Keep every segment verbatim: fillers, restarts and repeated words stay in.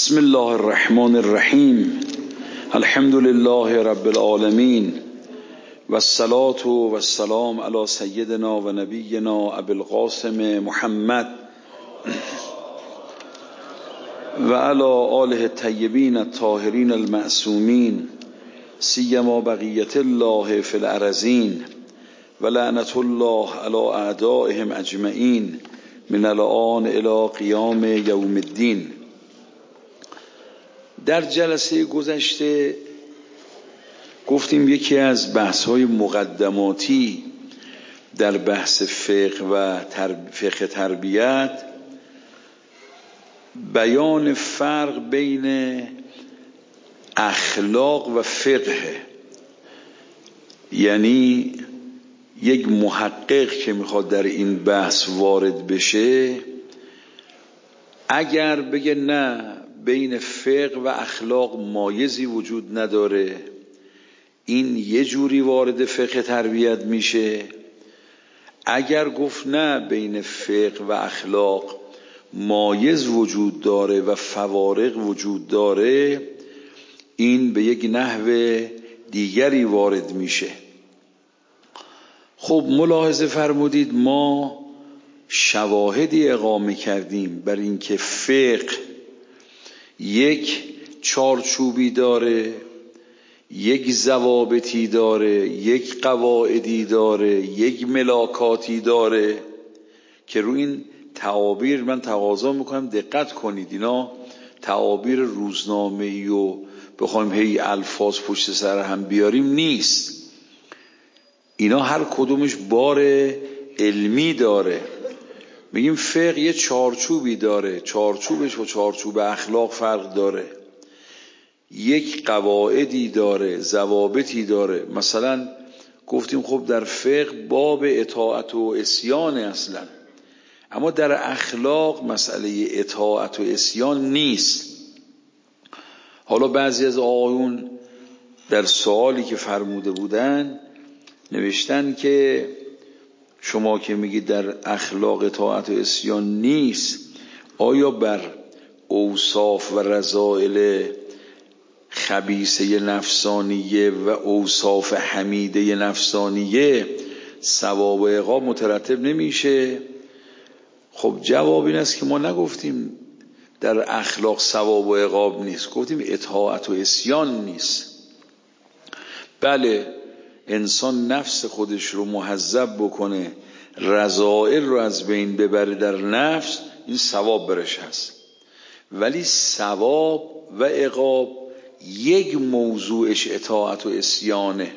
بسم الله الرحمن الرحیم. الحمد لله رب العالمین و الصلاة و السلام علی سیدنا و نبینا ابی القاسم محمد و علی آله الطیبین الطاهرین المعصومین سیما بقیت الله فی الارضین و لعنت الله علی اعدائهم اجمعین من الآن الی قیام یوم الدین. در جلسه گذشته گفتیم یکی از بحث‌های مقدماتی در بحث فقه و فقه تربیت بیان فرق بین اخلاق و فقه، یعنی یک محقق که میخواد در این بحث وارد بشه اگر بگه نه بین فقه و اخلاق مایزی وجود نداره، این یه جوری وارد فقه تربیت میشه. اگر گفت نه بین فقه و اخلاق مایز وجود داره و فوارق وجود داره، این به یک نحو دیگری وارد میشه. خب ملاحظه فرمودید ما شواهدی اقامه کردیم بر اینکه فقه یک چارچوبی داره، یک ضوابطی داره، یک قواعدی داره، یک ملاکاتی داره که روی این تعابیر من تقاضا میکنم دقت کنید. اینا تعابیر روزنامه‌ای و بخوایم هی الفاظ پشت سر هم بیاریم نیست. اینا هر کدومش بار علمی داره. میگیم فقه یه چارچوبی داره، چارچوبش و چارچوب اخلاق فرق داره، یک قواعدی داره، ضوابطی داره. مثلا گفتیم خب در فقه باب اطاعت و عصیان اصلا، اما در اخلاق مسئله اطاعت و عصیان نیست. حالا بعضی از آقایون در سوالی که فرموده بودن نوشتن که شما که میگید در اخلاق اطاعت و عصیان نیست، آیا بر اوصاف و رذائل خبیثه نفسانیه و اوصاف حمیده نفسانیه ثواب و عقاب مترتب نمیشه؟ خب جواب این است که ما نگفتیم در اخلاق ثواب و عقاب نیست، گفتیم اطاعت و عصیان نیست. بله انسان نفس خودش رو مهذب بکنه، رذائل رو از بین ببره در نفس، این ثواب برش هست. ولی ثواب و عقاب یک موضوعش اطاعت و عصیانه.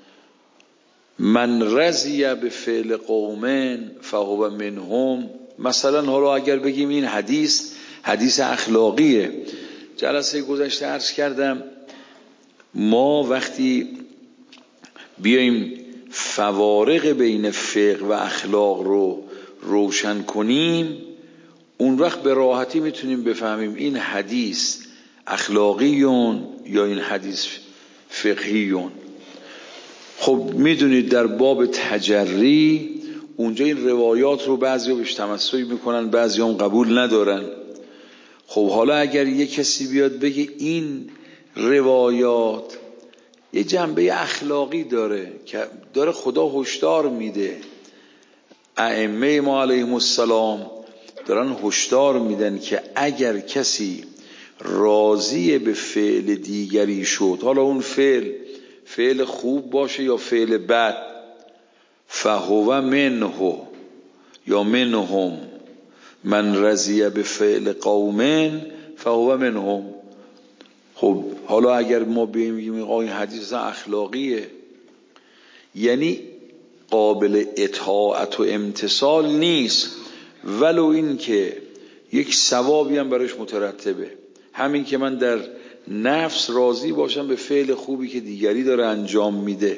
من رضی بفعل قوم فهو منهم. مثلا حالا اگر بگیم این حدیث حدیث اخلاقیه، جلسه گذشته عرض کردم ما وقتی بیاییم فوارق بین فقه و اخلاق رو روشن کنیم، اون وقت به راحتی میتونیم بفهمیم این حدیث اخلاقیون یا این حدیث فقهیون. خب میدونید در باب تجری اونجا این روایات رو بعضی ها بهش تمسک میکنن، بعضی هم قبول ندارن. خب حالا اگر یه کسی بیاد بگه این روایات یه جنبه اخلاقی داره که داره خدا هشدار میده، ائمه ما علیهم السلام دارن هشدار میدن که اگر کسی راضی به فعل دیگری شد، حالا اون فعل فعل خوب باشه یا فعل بد، فهو منه یا منهم، من رضی به فعل قوم فهو منهم. خب حالا اگر ما بگیم آقا این حدیث اخلاقیه، یعنی قابل اطاعت و امتثال نیست، ولو این که یک ثوابی هم برش مترتبه. همین که من در نفس راضی باشم به فعل خوبی که دیگری داره انجام میده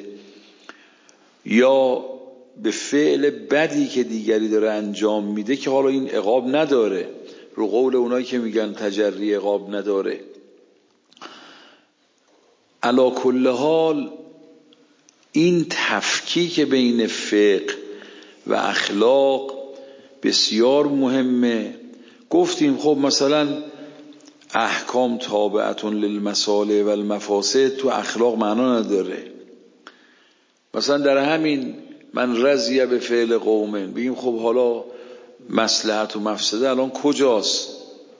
یا به فعل بدی که دیگری داره انجام میده، که حالا این عقاب نداره، رو قول اونایی که میگن تجری عقاب نداره. علا کل حال این تفکیک بین فقه و اخلاق بسیار مهمه. گفتیم خب مثلا احکام تابعتون للمصالح و المفاسد تو اخلاق معنا نداره. مثلا در همین من رضیه به فعل قومن، بگیم خب حالا مصلحت و مفسده الان کجاست؟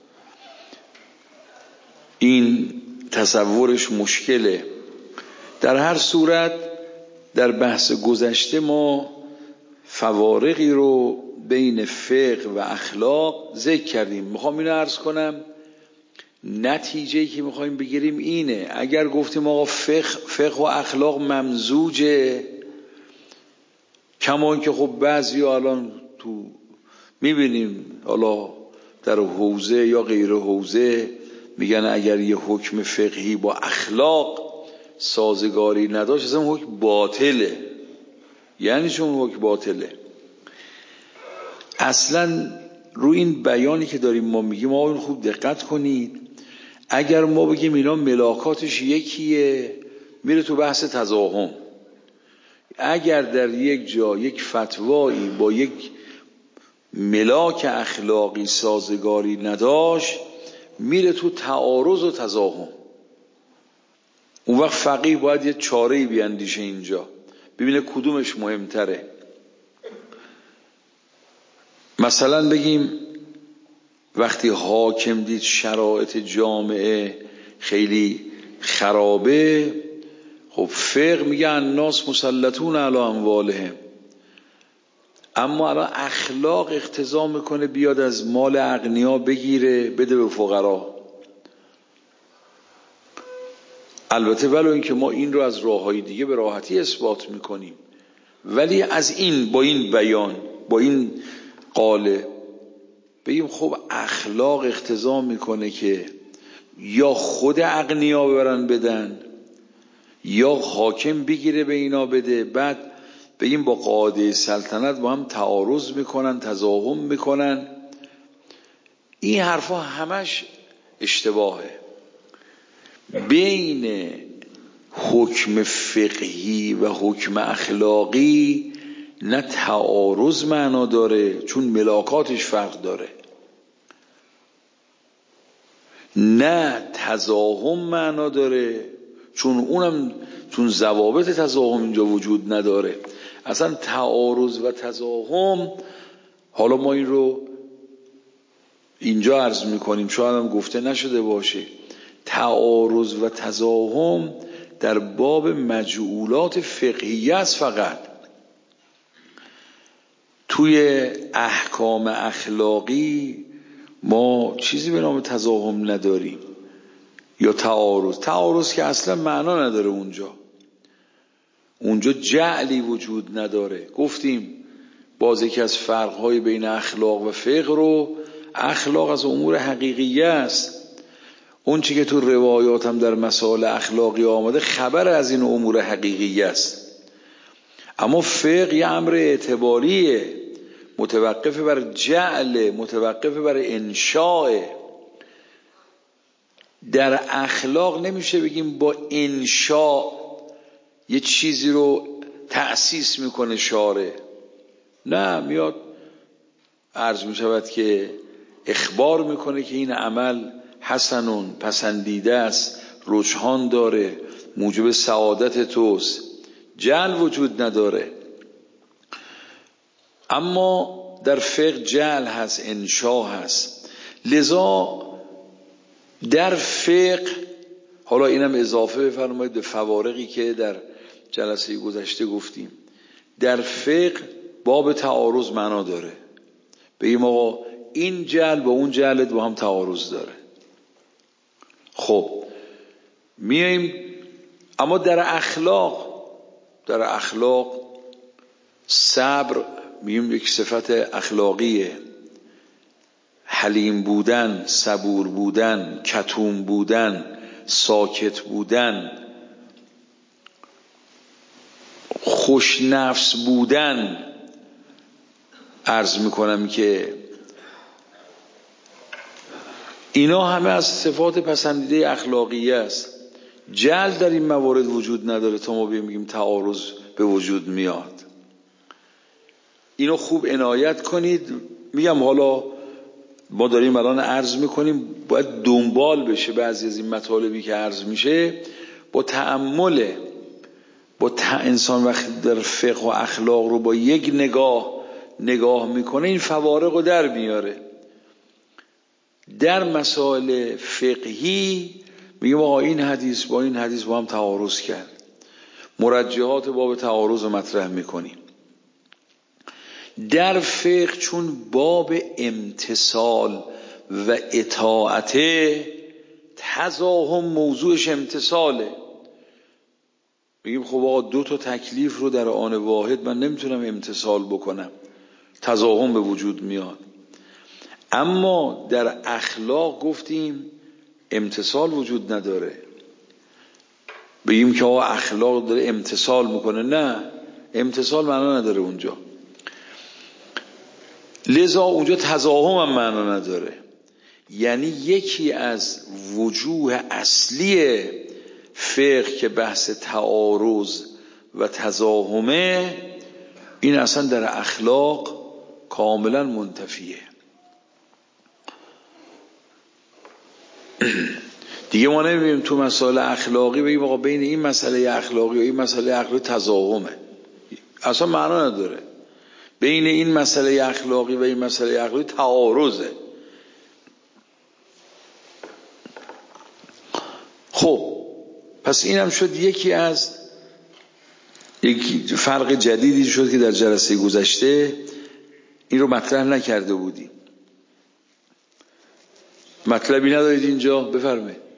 این تصورش مشکله. در هر صورت در بحث گذشته ما فوارقی رو بین فقه و اخلاق ذکر کردیم. میخوام اینو عرض کنم، نتیجه‌ای که میخوایم بگیریم اینه. اگر گفتیم آقا فقه, فقه و اخلاق ممزوجه، کما اینکه خب بعضی الان تو میبینیم حالا در حوزه یا غیر حوزه میگن اگر یه حکم فقهی با اخلاق سازگاری نداشت اصلا حکم باطله. یعنی چون حکم باطله؟ اصلا روی این بیانی که داریم ما میگیم آقا این خوب دقت کنید. اگر ما بگیم اینا ملاکاتش یکیه، میره تو بحث تضاهم. اگر در یک جا یک فتوایی با یک ملاک اخلاقی سازگاری نداشت، میره تو تعارض و تضاهم. اون وقت فقیه باید یه چاره‌ای بیاندیشه اینجا، ببینه کدومش مهمتره. مثلا بگیم وقتی حاکم دید شرایط جامعه خیلی خرابه، خب فقه میگه الناس مسلطون علی اموالهم، اما الان اخلاق اقتضا میکنه بیاد از مال اغنیا بگیره بده به فقرا. البته ولو اینکه ما این رو از راههای دیگه به راحتی اثبات میکنیم، ولی از این با این بیان با این قاله بگیم خب اخلاق اقتضا میکنه که یا خود اغنیا ببرن بدن یا حاکم بگیره به اینا بده، بعد بگیم با قاعده سلطنت با هم تعارض میکنن تضاهم میکنن. این حرفا همش اشتباهه. بین حکم فقهی و حکم اخلاقی نه تعارض معنا داره چون ملاکاتش فرق داره، نه تضاهم معنا داره چون اونم چون ضوابط تضاهم اینجا وجود نداره. اصلا تعارض و تضاهم، حالا ما این رو اینجا عرض میکنیم شاید هم گفته نشده باشه، تعارض و تضاهم در باب مجعولات فقهیه است. فقط توی احکام اخلاقی ما چیزی به نام تضاهم نداریم یا تعارض. تعارض که اصلا معنا نداره اونجا. اونجا جعلی وجود نداره. گفتیم باز یکی از فرقهای بین اخلاق و فقه رو، اخلاق از امور حقیقیه است. اون چی که تو روایات هم در مسائل اخلاقی آمده خبر از این امور حقیقیه است. اما فقه یه امر اعتباریه، متوقف بر جعل، متوقف بر انشاء. در اخلاق نمیشه بگیم با انشاء یه چیزی رو تأسیس میکنه شارع. نه، میاد عرض میشود که اخبار میکنه که این عمل حسنون، پسندیده است، رجحان داره، موجب سعادت توست. جعل وجود نداره. اما در فقه جعل هست، انشاء هست. لذا در فقه، حالا اینم اضافه بفرمایید به فوارقی که در جلسه گذشته گفتیم، در فقه باب تعارض معنا داره. بگیم آقا این جعل با اون جعلت با هم تعارض داره. خب میایم، اما در اخلاق در اخلاق صبر میگیم یک صفت اخلاقیه. حلیم بودن، صبور بودن، کتوم بودن، ساکت بودن، خوش نفس بودن. عرض میکنم که اینا همه از صفات پسندیده اخلاقیه است. جعل در این موارد وجود نداره تا ما بگیم تعارض به وجود میاد. اینو خوب عنایت کنید. میگم حالا ما داریم الان عرض میکنیم باید دنبال بشه بعضی از این مطالبی که عرض میشه با تأمل. با انسان وقتی در فقه و اخلاق رو با یک نگاه نگاه میکنه این فوارق رو در میاره. در مسائل فقهی میگم آقا این حدیث با این حدیث با هم تعارض کرد، مرجحات باب تعارض رو مطرح میکنیم. در فقه چون باب امتثال و اطاعت، تزاحم موضوعش امتثاله. میگیم خب آقا دو تا تکلیف رو در آن واحد من نمیتونم امتثال بکنم، تزاحم به وجود میاد. اما در اخلاق گفتیم امتثال وجود نداره. بگیم که آقا اخلاق داره امتثال میکنه، نه، امتثال معنا نداره اونجا. لذا اونجا تزاحم هم معنا نداره. یعنی یکی از وجوه اصلی فقه که بحث تعارض و تزاحمه، این اصلا در اخلاق کاملا منتفیه. دیگه ما نمی‌بینیم تو مسائل اخلاقی بگیم آقا بین این مسئله اخلاقی و این مسئله اخلاقی تزاحمه، اصلا معنا نداره. بین این مسئله اخلاقی و این مسئله اخلاقی تعارضه. خب پس اینم شد یکی از یک فرق جدیدی شد که در جلسه گذشته این رو مطرح نکرده بودیم. مطلبی ندارید اینجا؟ بفرمایید.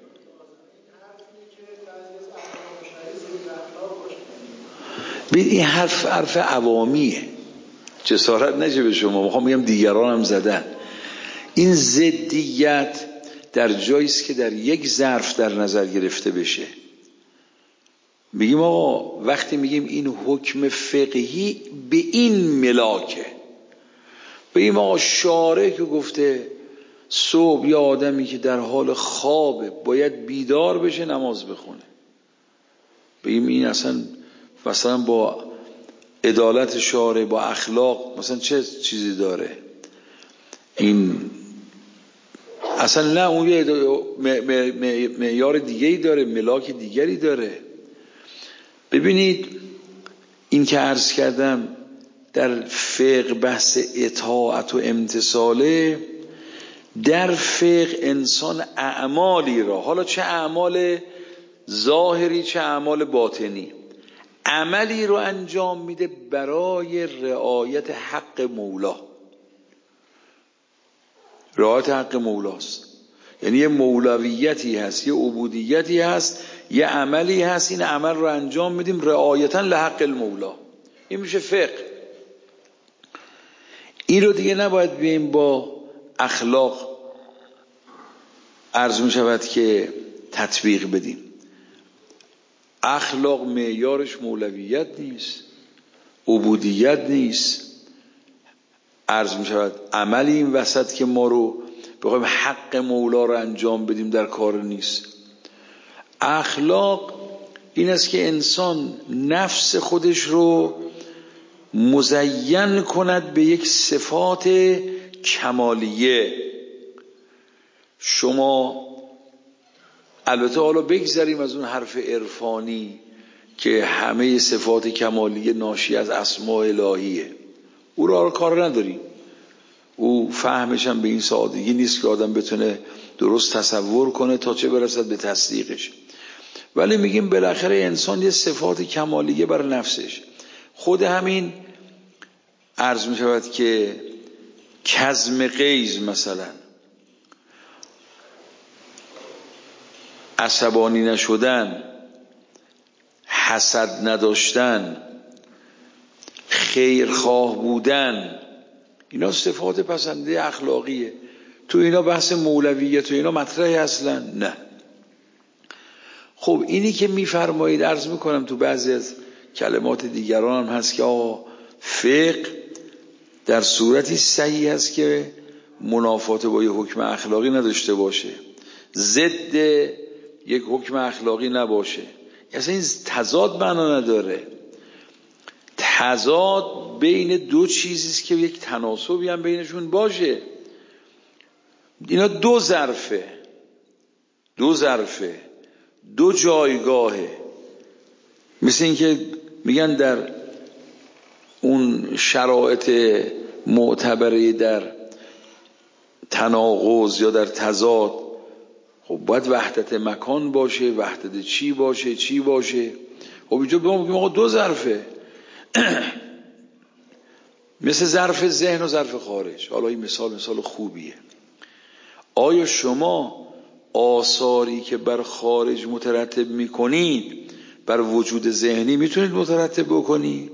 ببین این حرف حرف عوامیه، جسارت نشه به شما، میخوام بگم دیگران هم زدن. این ضدیت در جاییست که در یک ظرف در نظر گرفته بشه. میگیم آقا وقتی میگیم این حکم فقهی به این ملاکه، بگیم آقا شارع که گفته صبح یا آدمی که در حال خوابه باید بیدار بشه نماز بخونه، بگیم این اصلا مثلا با عدالت شارع با اخلاق مثلا چه چیزی داره؟ این اصلا نه، اون یه معیار دیگه‌ای داره، ملاک دیگری داره. ببینید این که عرض کردم در فقه بحث اطاعت و امتثاله. در فقه انسان اعمالی را، حالا چه اعمال ظاهری چه اعمال باطنی، عملی رو انجام میده برای رعایت حق مولا. رعایت حق مولاست، یعنی یه مولویتی هست، یه عبودیتی هست، یه عملی هست، این عمل رو انجام میدیم رعایتا لحق المولا. این میشه فقه. این رو دیگه نباید بیاییم با اخلاق عرض میشود که تطبیق بدیم. اخلاق معیارش مولویت نیست، عبودیت نیست، عرض میشود عملی این وسط که ما رو بخوایم حق مولا رو انجام بدیم در کار نیست. اخلاق این است که انسان نفس خودش رو مزین کند به یک صفات کمالیه. شما البته حالا بگذریم از اون حرف عرفانی که همه صفات کمالیه ناشی از اسماء الهیه، او را کار نداریم، او فهمش هم به این سادگی نیست که آدم بتونه درست تصور کنه تا چه برسد به تصدیقش. ولی میگیم بالاخره انسان یه صفات کمالیه بر نفسش. خود همین عرض می شود که کظم غیظ، مثلا عصبانی نشدن، حسد نداشتن، خیرخواه بودن، اینا صفات پسنده اخلاقیه. تو اینا بحث مولویت تو اینا مطرحی اصلا نه. خب اینی که میفرمایید عرض میکنم تو بعضی از کلمات دیگران هم هست که آقا فقه در صورتی صحیح هست که منافات با یک حکم اخلاقی نداشته باشه، ضد یک حکم اخلاقی نباشه. اصلا این تضاد معنا نداره. تضاد بین دو چیزیست که یک تناسبی هم بینشون باشه. اینا دو ظرفه. دو ظرفه، دو جایگاهه. مثل این که میگن در اون شرایط معتبره در تناقض یا در تضاد، خب باید وحدت مکان باشه، وحدت چی باشه چی باشه. خب اینجا بگیم آقا دو ظرفه مثل ظرف ذهن و ظرف خارج. حالا این مثال مثال خوبیه. آیا شما آثاری که بر خارج مترتب میکنید بر وجود ذهنی میتونید مترتب بکنید؟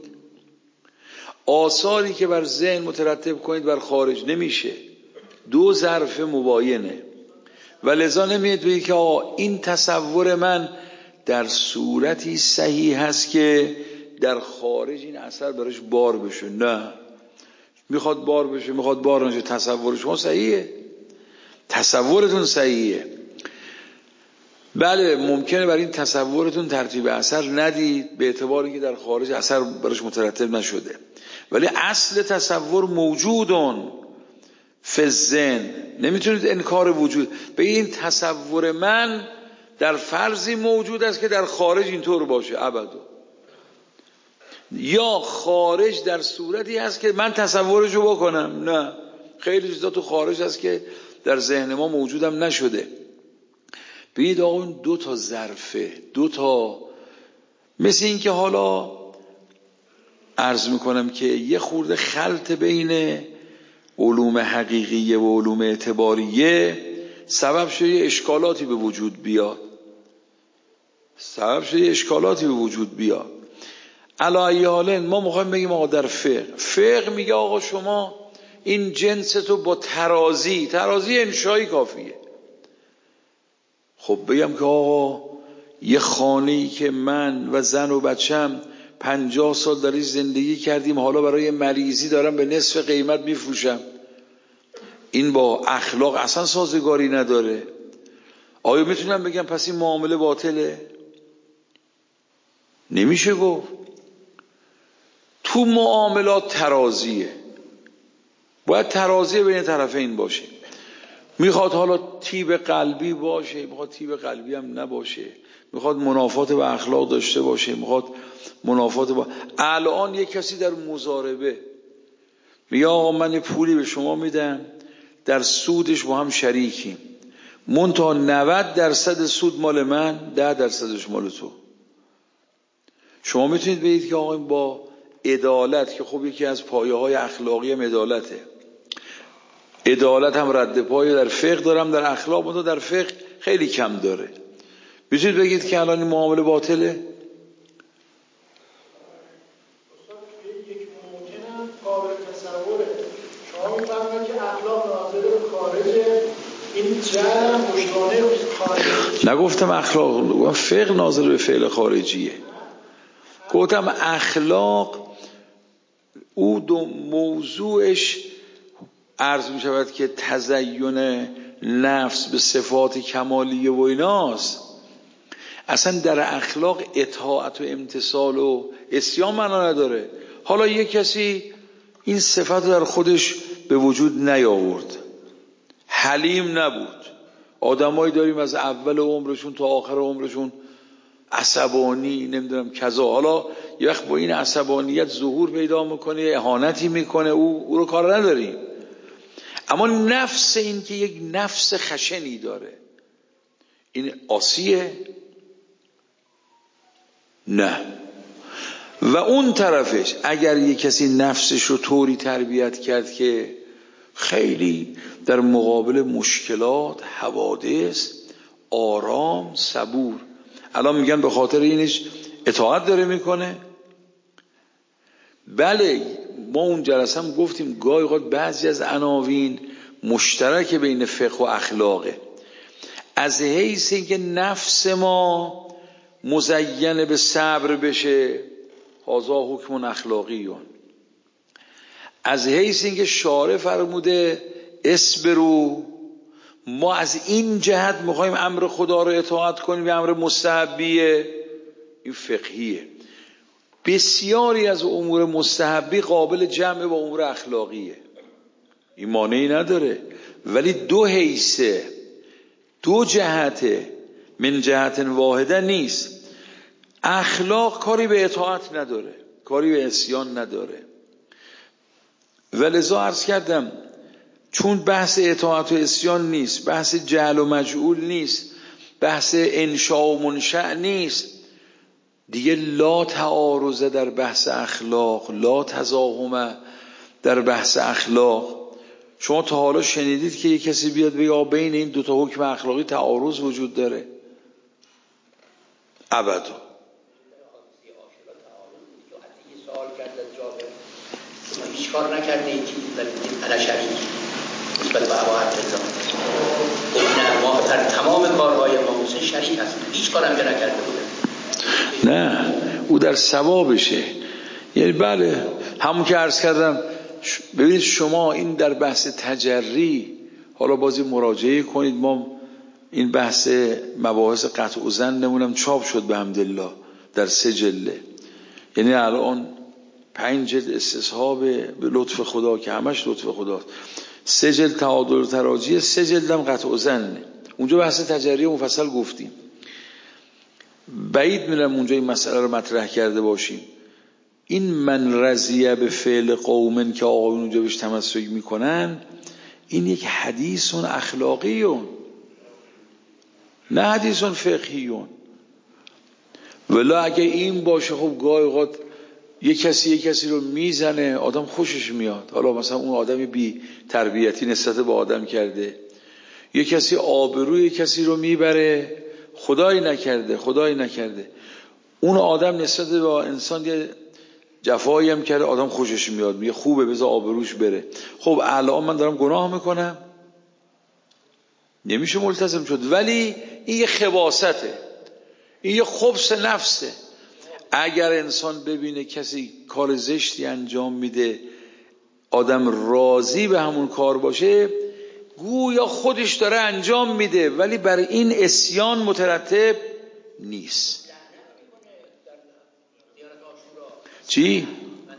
آثاری که بر ذهن مترتب کنید بر خارج نمیشه. دو ظرف مباینه و لذا نمیاد بگید که آقا این تصور من در صورتی صحیح هست که در خارج این اثر برش بار بشه. نه، میخواد بار بشه میخواد بار نشه، تصور شما صحیحه، تصورتون صحیحه. بله ممکنه برای این تصورتون ترتیب اثر ندید به اعتباری که در خارج اثر برش مترتب نشده، ولی اصل تصور موجودون فی الذهن. نمیتونید انکار وجود به این تصور من در فرضی موجود است که در خارج اینطور باشه ابدا، یا خارج در صورتی هست که من تصورشو بکنم. نه، خیلی چیزا تو خارج هست که در ذهن ما موجودم نشده. ببینید آقا این دو تا ظرفه، دو تا، مثل این که حالا عرض میکنم که یه خورده خلط بین علوم حقیقیه و علوم اعتباریه سبب شده یه اشکالاتی به وجود بیاد سبب شده یه اشکالاتی به وجود بیاد. علی حال ما میخوایم بگیم آقا در فقه فقه میگه آقا شما این جنس تو با ترازی ترازی انشایی کافیه. خب بگم که آقا یه خانه‌ای که من و زن و بچم پنجاه سال درش زندگی کردیم حالا برای مریضی دارم به نصف قیمت میفروشم، این با اخلاق اصلا سازگاری نداره. آیا میتونم بگم پس این معامله باطله؟ نمیشه گفت. تو معاملات ترازیه، باید ترازی بین طرفین باشه. میخواد حالا تیب قلبی باشه، میخواد تیب قلبی هم نباشه، میخواد منافات با اخلاق داشته باشه، میخواد منافات با. الان یک کسی در مضاربه میگه آقا من پولی به شما میدم در سودش با هم شریکیم، منتها نود درصد سود مال من، ده درصدش مال تو. شما میتونید بگید که آقا با عدالت، که خب یکی از پایه های اخلاقی هم عدالته، عدالت هم رد پای در فقه دارم، در اخلاق منتها در فقه خیلی کم داره، میتونید بگید که الان این معامله باطله؟ یک ممکنه قابل تصوره. شما میفهمید که اخلاق ناظر به خارجه، این جعل پشتوانه خارجی. نگفتم اخلاق، گفتم فقه ناظر به فعل خارجیه. گفتم اخلاق او دو موضوعش عرض می شود که تزین نفس به صفات کمالیه و ایناست. اصلا در اخلاق اطاعت و امتثال و عصیان معنا نداره. حالا یک کسی این صفت در خودش به وجود نیاورد، حلیم نبود. آدمایی داریم از اول عمرشون تا آخر عمرشون عصبانی، نمیدونم کذا، حالا یه وقت با این عصبانیت ظهور پیدا میکنه، اهانتی میکنه، او او رو کار نداریم. اما نفس این که یک نفس خشنی داره، این عاصیه؟ نه. و اون طرفش اگر یک کسی نفسش رو طوری تربیت کرد که خیلی در مقابل مشکلات، حوادث آرام، صبور، الان میگن به خاطر اینش اطاعت داره میکنه. بله ما اون جلسه هم گفتیم گاهی اوقات بعضی از عناوین مشترک بین فقه و اخلاقه، از حیث اینکه نفس ما مزین به صبر بشه، هذا حکم اخلاقیون، از حیث اینکه شارع فرموده اصبروا، ما از این جهت میخوایم امر خدا رو اطاعت کنیم، امر مستحبیه، این فقهیه. بسیاری از امور مستحبی قابل جمع با امور اخلاقیه، این مانعی نداره، ولی دو حیثه، دو جهته. من جهت واحده نیست. اخلاق کاری به اطاعت نداره، کاری به عصیان نداره. ولذا عرض کردم چون بحث اطاعت و عصیان نیست، بحث جعل و مجعول نیست، بحث انشاء و منشأ نیست، دیگه لا تعارض در بحث اخلاق، لا تزاحم در بحث اخلاق. شما تا حالا شنیدید که یک کسی بیاد بگه بین این دو تا حکم اخلاقی تعارض وجود داره؟ ابدا. هیچ کار نکرده این چیزی ولی شریک نسبت به اباحت رضا نه، ما در تمام کارهای ما مثل شریک هستیم، هیچ کارم که نکرده بوده. نه، او در ثوابشه. یعنی بله همون که عرض کردم، ببینید شما این در بحث تجری، حالا بازی مراجعه کنید، ما این بحث مباحث قطع و ظن نمونم چاپ شد به حمدالله در سه جلده، یعنی الان پنج جلد استصحاب به لطف خدا که همش لطف خداست، سه جلد تعادل و تراجیه، سه جلدم قطع و ظنه. اونجا بحث تجری مفصل گفتیم. بعید میرم اونجا این مسئله رو مطرح کرده باشیم. این من رضیه به فعل قومن که آقایون اونجا بهش تمسک میکنن، این یک حدیثون اخلاقیون، نه حدیثون فقهیون. ولی اگه این باشه، خب گاهی اوقات یک کسی یک کسی رو میزنه، آدم خوشش میاد، حالا مثلا اون آدمی بی تربیتی نسبت به آدم کرده، یک کسی آبروی کسی رو میبره، خدایی نکرده خدایی نکرده اون آدم نسبت به انسان یه جفایی هم کرده، آدم خوشش میاد، میگه خوبه بذار آبروش بره. خب الان من دارم گناه میکنم، نمیشه ملتزم شد، ولی این یه خباسته، این یه خبث نفسه. اگر انسان ببینه کسی کار زشتی انجام میده، آدم راضی به همون کار باشه، گویا خودش داره انجام میده، ولی بر این عصیان مترتب نیست. چی؟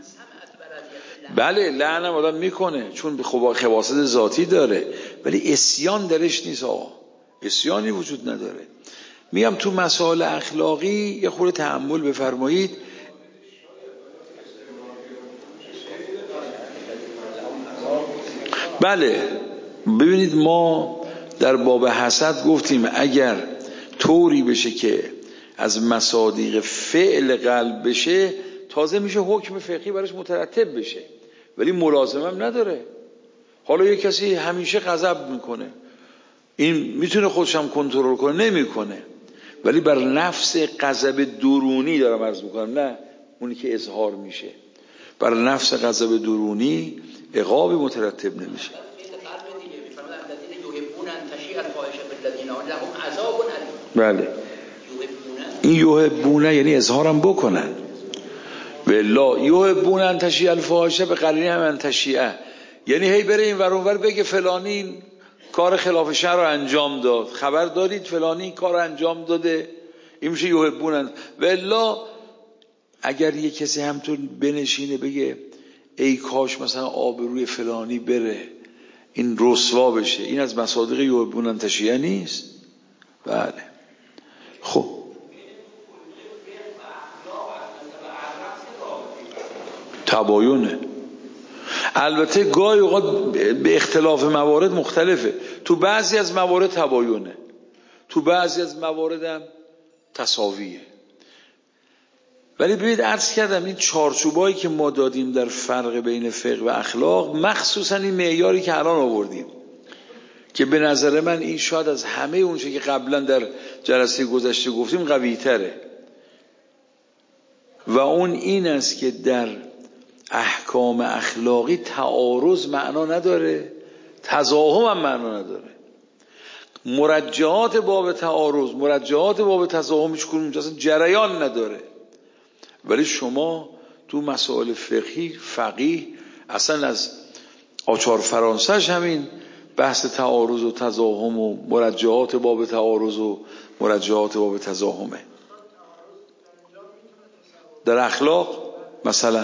بله لعنم آدم میکنه چون خباثت ذاتی داره، ولی عصیان درش نیست. آقا عصیانی وجود نداره. میگم تو مسائل اخلاقی یه خورده تأمل بفرمایید. بله ببینید، ما در باب حسد گفتیم اگر طوری بشه که از مصادیق فعل قلب بشه، تازه میشه حکم فقهی براش مترتب بشه، ولی ملازمم نداره. حالا یه کسی همیشه غضب میکنه، این میتونه خودش هم کنترل کنه؟ نمیکنه، ولی بر نفس غضب درونی دارم عرض میکنم، نه اونی که اظهار میشه، بر نفس غضب درونی عقابی مترتب نمیشه. بله این یحبونه یعنی اظهارم بکنن، ولا یحبون ان تشیع الفاحشه به قرینه هم ان تشیع، یعنی هی بره این ور اون ور بگه فلانی این کار خلاف شرع رو انجام داد، خبر دارید فلانی این کار رو انجام داده، این میشه یحبون. ولا اگر یه کسی همطور بنشینه بگه ای کاش مثلا آبروی فلانی بره، این رسوا بشه، این از مصادیق یحبون ان تشیع نیست. بله خب تباینه. البته گاهی اوقات به اختلاف موارد مختلفه، تو بعضی از موارد تباینه، تو بعضی از موارد هم تساویه. ولی ببینید عرض کردم این چارچوبایی که ما دادیم در فرق بین فقه و اخلاق، مخصوصا این معیاری که الان آوردیم که به نظر من این شاید از همه اون چیزی که قبلا در جلسه گذشته گفتیم قوی تره، و اون این است که در احکام اخلاقی تعارض معنا نداره، تزاحم هم معنا نداره. مرجعات باب تعارض، مرجعات باب تزاحم هیچ کدوم اصلا جریان نداره. ولی شما تو مسائل فقهی فقیه اصلا از آچار فرانسهش همین بحث تعارض و تزاحم و مرجعات باب تعارض و مرجعات باب تزاحمه. در اخلاق مثلا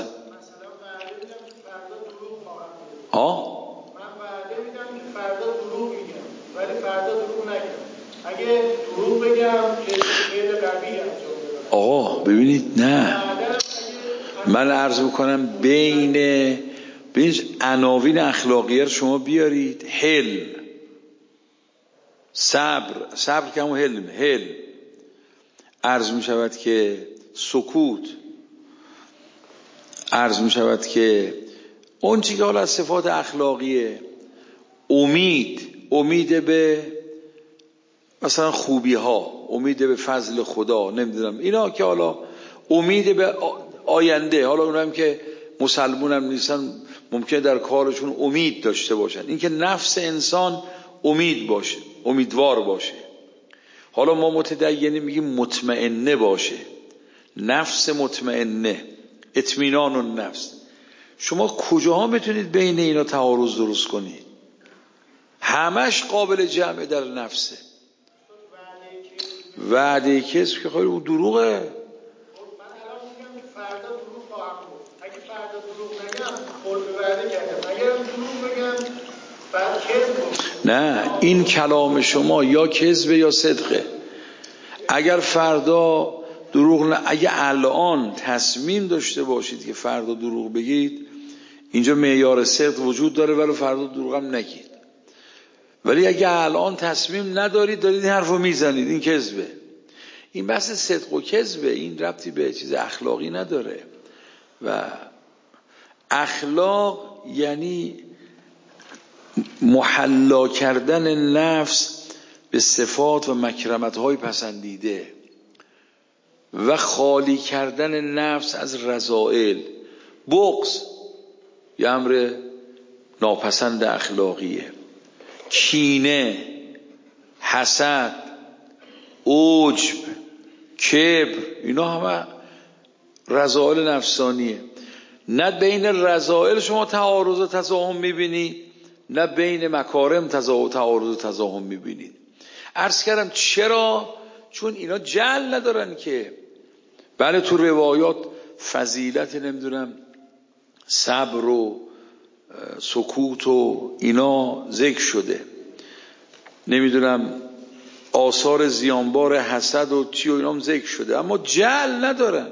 ها من وعده میدم که فردا دروغ میگم ولی فردا دروغ نگم، اگه دروغ بگم آقا ببینید، نه من عرض میکنم بین بین عناوین اخلاقیه رو شما بیارید. حلم، صبر، صبر که همون حلم، حلم عرض میشود که سکوت، عرض میشود که اون چیزی که حالا از صفات اخلاقیه، امید، امید به مثلا خوبی ها، امید به فضل خدا، نمیدونم اینا که حالا امید به آینده. حالا اونم که مسلمون هم نیستن ممکنه در کارشون امید داشته باشن. این که نفس انسان امید باشه، امیدوار باشه. حالا ما متدینی میگیم مطمئنه باشه، نفس مطمئنه، اطمینان النفس. شما کجاها میتونید بین اینا تعارض درست کنید؟ همش قابل جمع در نفسه. وعده کذب که خیلی اون دروغه. نه، این کلام شما یا کذبه یا صدقه. اگر فردا دروغ نه، اگه الان تصمیم داشته باشید که فردا دروغ بگید، اینجا معیار صدق وجود داره، ولی فردا دروغ هم نگید. ولی اگه الان تصمیم ندارید، دارید این حرفو میزنید، این کذبه. این بحث صدق و کذبه، این ربطی به چیز اخلاقی نداره. و اخلاق یعنی محلا کردن نفس به صفات و مکرمت‌های پسندیده و خالی کردن نفس از رذائل. بغض یه امر ناپسند اخلاقیه. کینه، حسد، عجب، کبر، اینا همه رذائل نفسانیه. نه بین رذائل شما تعارض و تزاحم میبینید، نه بین مکارم تعارض و تزاحم میبینید. عرض کردم چرا؟ چون اینا جعل ندارن که. بله تو روایات فضیلت نمیدونم صبر و سکوت و اینا ذکر شده، نمیدونم آثار زیانبار حسد و چی و اینا هم ذکر شده، اما جعل ندارن.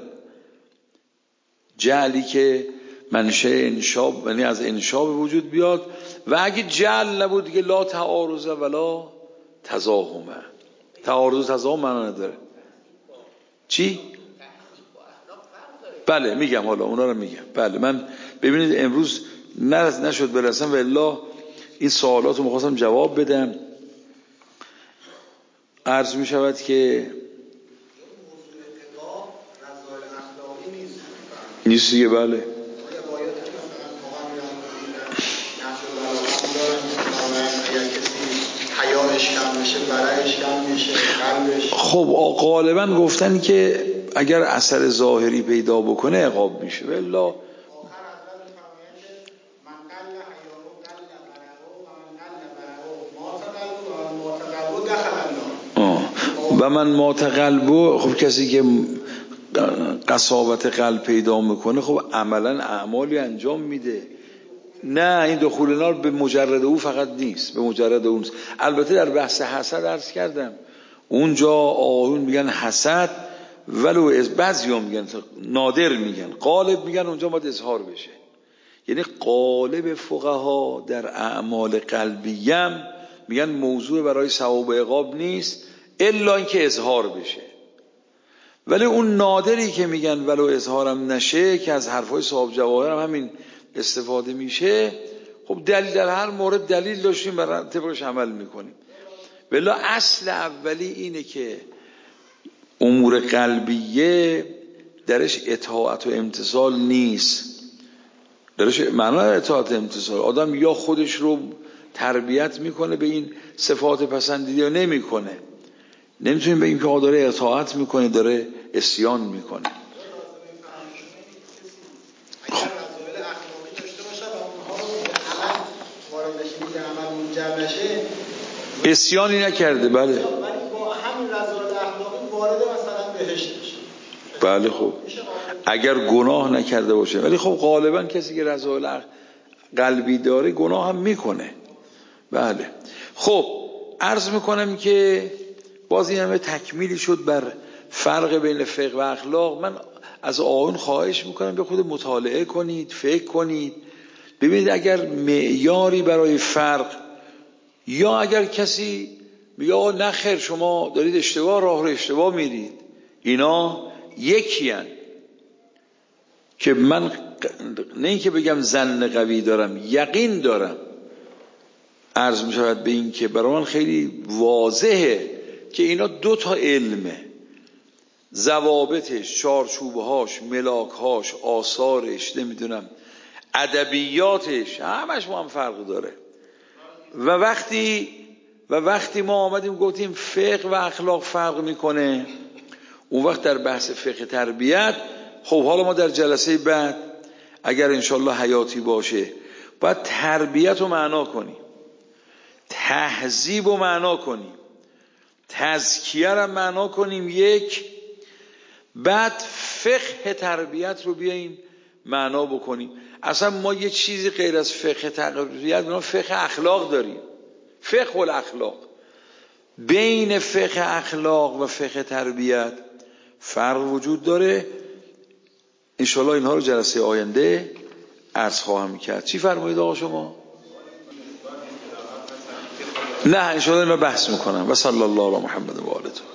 جعلی که منشأ انشاب، یعنی از انشاب وجود بیاد. و اگه جعل نبود دیگه لا تعارض ولا تزاحمه. تعارض و تزاحم معنا نداره. چی؟ بله میگم، حالا اونا رو میگم. بله من ببینید امروز نشد برسم، والله این سوالات رو میخواستم جواب بدم. عرض میشود که نیست دیگه. بله خب غالبا گفتن که اگر اثر ظاهری پیدا بکنه عقاب میشه. والله و من مات قلبو، خب کسی که قساوت قلب پیدا میکنه خب عملا اعمالی انجام میده. نه این دخول نار به مجرد او فقط نیست، به مجرد اون. البته در بحث حسد عرض کردم اونجا آقایون میگن حسد، ولو بعضیا میگن نادر، میگن غالب، میگن اونجا باید اظهار بشه. یعنی غالب فقها در اعمال قلبیم میگن موضوع برای ثواب و عقاب نیست الا اینکه اظهار بشه. ولی اون نادری که میگن ولو اظهارم نشه، که از حرفای صاحب جواهر هم همین استفاده میشه، خب دلیل در هر مورد دلیل داشتیم برای طبقش عمل میکنیم. ولی اصل اولی اینه که امور قلبیه درش اطاعت و امتثال نیست. درش معنی اطاعت و امتثال، آدم یا خودش رو تربیت میکنه به این صفات پسندیده یا نمیکنه. نمیتونیم بگیم که آدم داره اطاعت میکنه داره عصیان میکنه. عصیانی نکرده، بله، ولی با همین رذائل اخلاقی وارد مثلا بهشت بشه. بله خب اگر گناه نکرده باشه. ولی خب غالبا کسی که رذائل قلبی داره گناه هم میکنه. بله خب عرض میکنم که باز این همه تکمیلی شد بر فرق بین فقه و اخلاق. من از آقایون خواهش میکنم به خود مطالعه کنید، فکر کنید، ببینید اگر معیاری برای فرق، یا اگر کسی میگه آقا نخیر شما دارید اشتباه راه رو اشتباه میرید، اینا یکی هن. که من نه اینکه بگم ظن قوی دارم، یقین دارم. عرض می شود به این که برای من خیلی واضحه که اینا دو تا علمه، ضوابطش، چارچوبهاش، ملاکهاش، آثارش، نمیدونم ادبیاتش، همش با هم فرق داره. و وقتی و وقتی ما آمدیم گفتیم فقه و اخلاق فرق میکنه، اون وقت در بحث فقه تربیت، خب حالا ما در جلسه بعد اگر انشالله حیاتی باشه باید تربیت رو معنا کنیم، تهذیب رو معنا کنیم، تزکیه رو معنا کنیم، یک بعد فقه تربیت رو بیاییم معنا بکنیم. اصلا ما یه چیزی غیر از فقه تربیت، ما فقه اخلاق داریم، فقه الاخلاق. بین فقه اخلاق و فقه تربیت فرق وجود داره. انشالله اینها رو جلسه آینده عرض خواهم کرد. چی فرمایید آقا شما؟ نه انشالله اینا بحث میکنم. و صلی الله علی محمد و آله.